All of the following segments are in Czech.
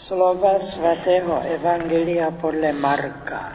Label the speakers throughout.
Speaker 1: Slova svatého Evangelia podle Marka.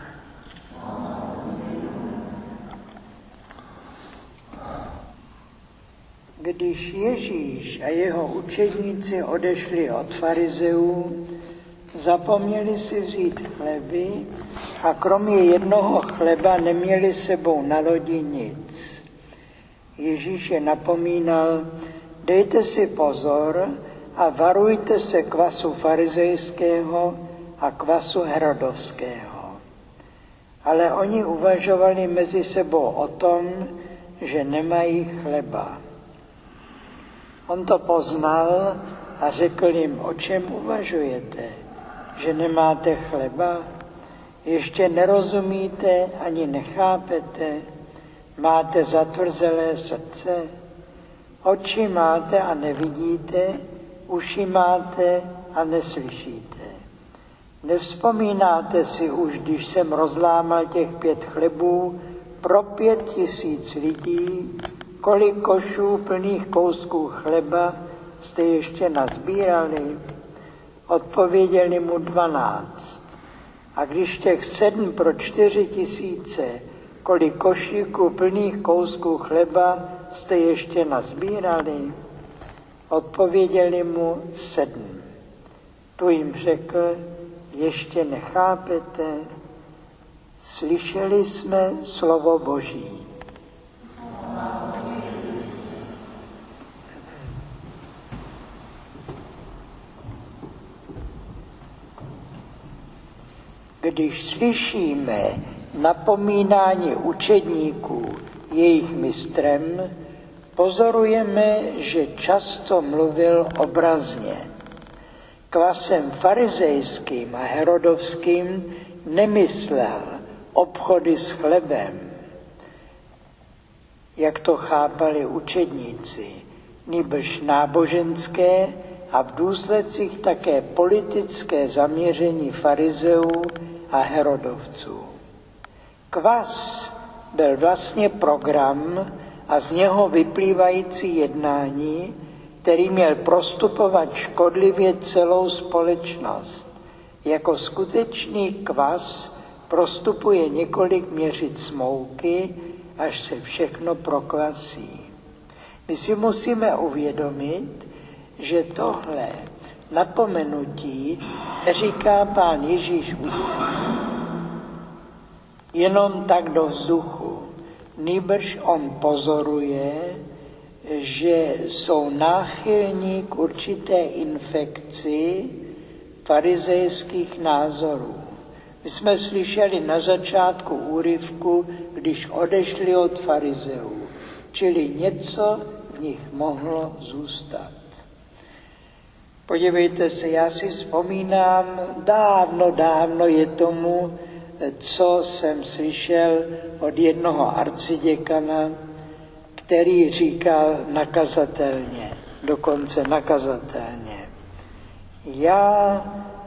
Speaker 1: Když Ježíš a jeho učedníci odešli od farizeů, zapomněli si vzít chleby a kromě jednoho chleba neměli sebou na lodi nic. Ježíš je napomínal: dejte si pozor a varujte se kvasu farizejského a kvasu herodovského. Ale oni uvažovali mezi sebou o tom, že nemají chleba. On to poznal a řekl jim: o čem uvažujete, že nemáte chleba? Ještě nerozumíte ani nechápete? Máte zatvrzelé srdce? Oči máte a nevidíte, uši máte a neslyšíte. Nevzpomínáte si už, když jsem rozlámal těch 5 chlebů pro 5 000 lidí, kolik košů plných kousků chleba jste ještě nazbírali? Odpověděli mu 12. A když těch 7 pro 4 000, kolik košíků plných kousků chleba jste ještě nazbírali? Odpověděli mu 7. Tu jim řekl: ještě nechápete? Slyšeli jsme slovo Boží. Když slyšíme napomínání učedníků jejich mistrem, pozorujeme, že často mluvil obrazně. Kvasem farizejským a herodovským nemyslel obchody s chlebem, jak to chápali učedníci, nýbrž náboženské a v důsledcích také politické zaměření farizeů a herodovců. Kvas byl vlastně program a z něho vyplývající jednání, který měl prostupovat škodlivě celou společnost. Jako skutečný kvas prostupuje několik měřic smouky, až se všechno prokvasí. My si musíme uvědomit, že tohle napomenutí neříká Pán Ježíš jenom tak do vzduchu. Nýbrž on pozoruje, že jsou náchylní k určité infekci farizejských názorů. My jsme slyšeli na začátku úryvku, když odešli od farizeů, čili něco v nich mohlo zůstat. Podívejte se, já si vzpomínám, dávno je tomu, co jsem slyšel od jednoho arciděkana, který říkal nakazatelně, dokonce nakazatelně: já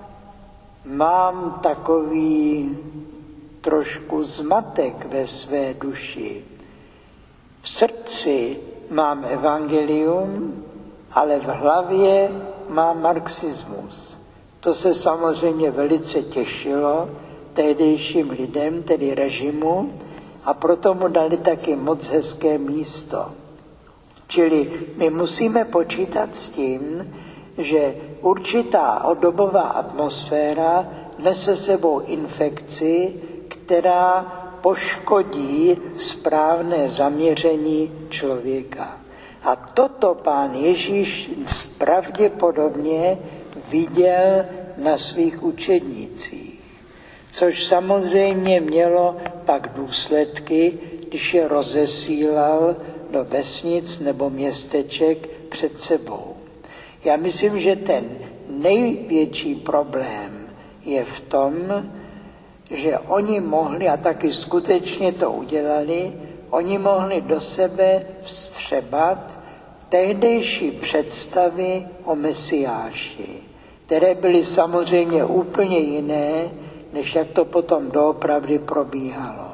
Speaker 1: mám takový trošku zmatek ve své duši. V srdci mám evangelium, ale v hlavě mám marxismus. To se samozřejmě velice těšilo tehdejším lidem, tedy režimu, a proto mu dali taky moc hezké místo. Čili my musíme počítat s tím, že určitá dobová atmosféra nese sebou infekci, která poškodí správné zaměření člověka. A toto Pán Ježíš pravděpodobně viděl na svých učednících, což samozřejmě mělo pak důsledky, když je rozesílal do vesnic nebo městeček před sebou. Já myslím, že ten největší problém je v tom, že oni mohli, a taky skutečně to udělali, oni mohli do sebe vstřebat tehdejší představy o Mesiáši, které byly samozřejmě úplně jiné, než jak to potom doopravdy probíhalo.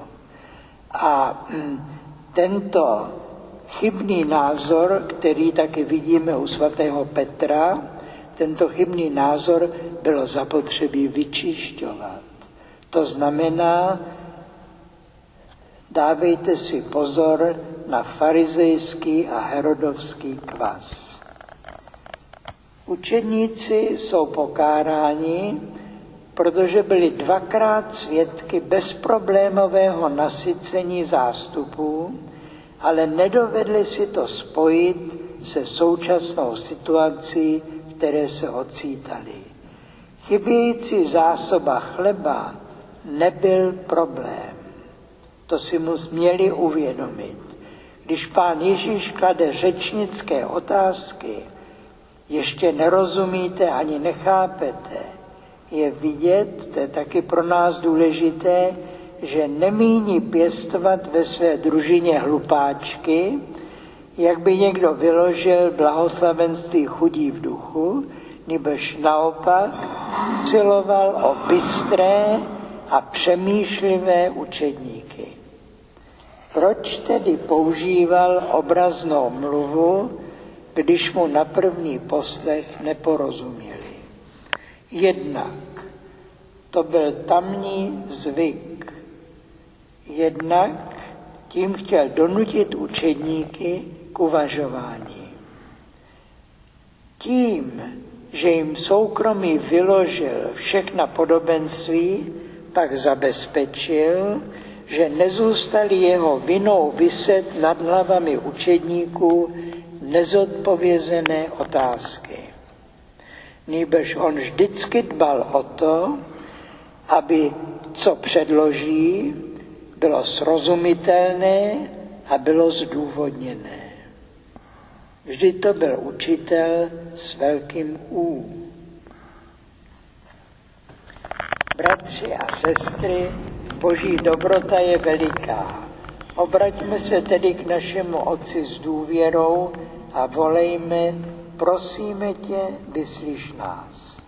Speaker 1: A tento chybný názor, který taky vidíme u svatého Petra, tento chybný názor bylo zapotřebí vyčišťovat. To znamená, dávejte si pozor na farizejský a herodovský kvas. Učedníci jsou pokáráni, protože byli dvakrát svědky bezproblémového nasycení zástupů, ale nedovedli si to spojit se současnou situací, v které se ocítali. Chybějící zásoba chleba nebyl problém. To si měli uvědomit. Když Pán Ježíš klade řečnické otázky, ještě nerozumíte ani nechápete, je vidět, to je taky pro nás důležité, že nemíní pěstovat ve své družině hlupáčky, jak by někdo vyložil blahoslavenství chudí v duchu, nebož naopak usiloval o bystré a přemýšlivé učedníky. Proč tedy používal obraznou mluvu, když mu na první poslech neporozuměli? Jednak to byl tamní zvyk, jednak tím chtěl donutit učedníky k uvažování. Tím, že jim soukromí vyložil všechna podobenství, pak zabezpečil, že nezůstali jeho vinou viset nad hlavami učedníků nezodpovězené otázky. Nýbrž on vždycky dbal o to, aby co předloží, bylo srozumitelné a bylo zdůvodněné. Vždy to byl učitel s velkým U. Bratři a sestry, Boží dobrota je veliká. Obraťme se tedy k našemu Otci s důvěrou a volejme, prosíme tě, vyslyš nás.